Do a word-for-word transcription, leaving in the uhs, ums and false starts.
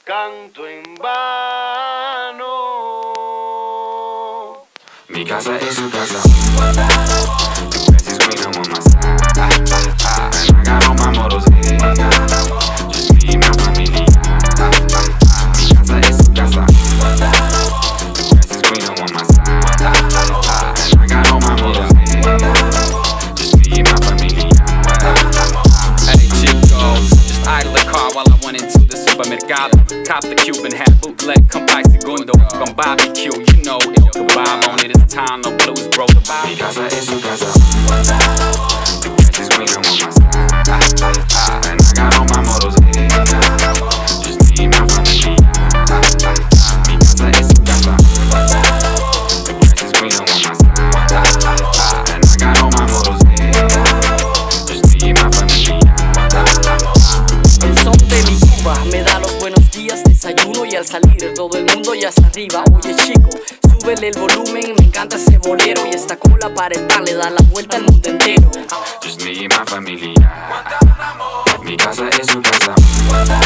canto en vano. Mi casa es su casa. The grass is greener on my side. And I got all my models here. Just me and my familia. Mi casa es su casa. The grass is greener on my side. And I got all my models here. Just me and my familia. Hey Chico, just idle the car while I went into the supermercado. Cop the Cuban hat, bootleg, compay segundo. Con barbecue, you know, el kebab on it. It's time, no blues, bro. Mi casa es su casa. The grass is greener on my side. And I got all my models here. Just me and my familia. Mi casa es su casa. The grass is greener on my side. And I got all my models here. Just me and my familia. El son de mi Cuba me da los buenos días, desayuno y al salir todo el mundo ya está arriba. Oye chico, súbele el volumen, me encanta ese bolero. Y esta cola para el pan le da la vuelta al mundo entero. Just me and my familia. Mi casa es su casa.